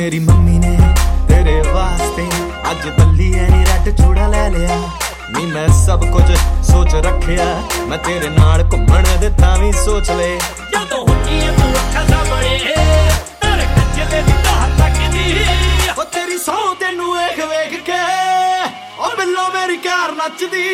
मेरी मम्मी ने तेरे वास्ते अज बल्ली नी रैड चूड़ा ले लिया नी मैं सब कुछ सोच रखिया मैं तेरे नाल घुमण दे तां वी सोच ले जदों हुंदी ऐ तू अखां सामणे तेरे कच्चे दी धार लगदी ओ तेरी सौ तेनू वेख वेख के ओ बिल्लो मेरी कार नचदी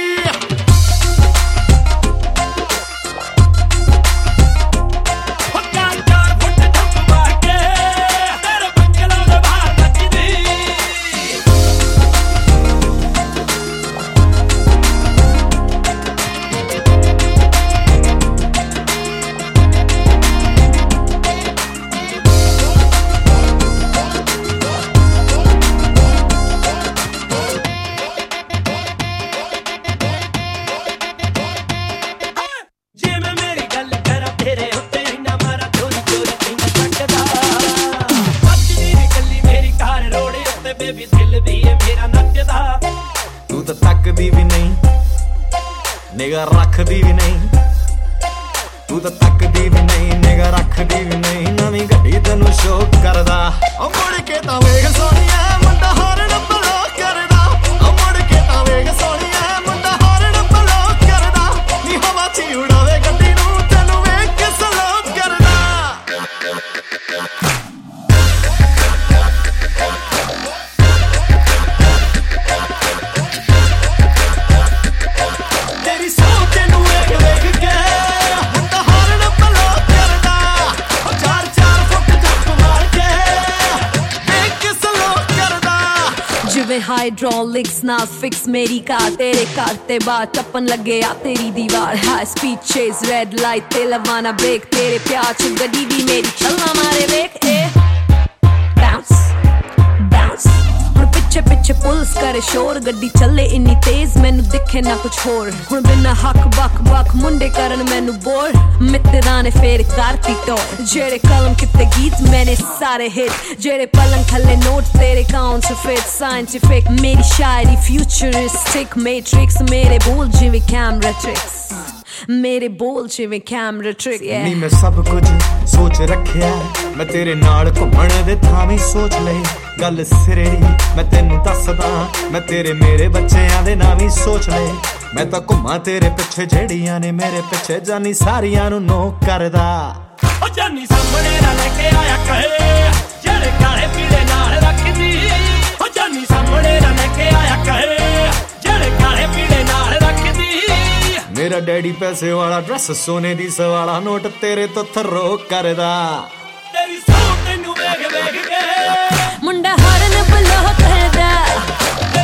तू तो तकदी भी नहीं निगाह रखदी भी नहीं तू तो तकदी भी नहीं निगाह रखदी भी नहीं नवीं गड्डी तैनू शौक करदा ओ मुड़ के तां वेख सोहणिया मुंडा हॉर्न ब्लॉक करदा ओ मुड़ के तां वेख सोहणिया मुंडा हॉर्न ब्लॉक करदा नी हवा च उड़ावे गड्डी नू तैनू वेख के सलोक करदा हाइड्रोलिक्स ना फिक्स मेरी कार तेरे कार ते बाद टप्पन लगे आ तेरी दीवार high speed chase red light ते लवाना ब्रेक तेरे प्यार च गड्डी दी मेरी चलना मारे वेख बाउंस बाउंस हुण पिछे पिछे पुलिस करे शोर गड्डी चले इन्नी तेज मैनू दिखे ना कुछ होर हुण बिना हक बक बक मुंडे करन मैनू बोर मित्तरां ने फेर करती टोर जेड़े कलम किते गीत मैंने सारे हिट जेड़े पलंग थले नोट तेरे काउंटरफिट साइंटिफिक मेरी शायरी फ्यूचरिस्टिक मैट्रिक्स मेरे बोल जिवें कैमरा ट्रिक्स मेरे बोल जिवें कैमरा ट्रिक नी मैं सब कुछ सोच रखिया मैं तेरे नाल घुमण दे थां वी सोच लई गल सिरे दी मैं तैनू दसदा मैं तेरे मेरे बच्चेआं दे नाम वी सोच लई मैं तां घुमां तेरे पिछे जेड़ियां ने मेरे पिछे जानी सारियां नू नो करदा ओ जानी सामणे ना लेके आया कहे जेड़े काले पीले नाल रखदी ओ जानी सामणे ना लेके आया कहे जेड़े काले पीले नाल रखदी मेरा डैडी पैसे वाला ड्रेस सोने दी सवाला नोट तेरे तो थरो करदा तेरी सौ तैनू वेख वेख के मुंडा हॉर्न ब्लॉक करदा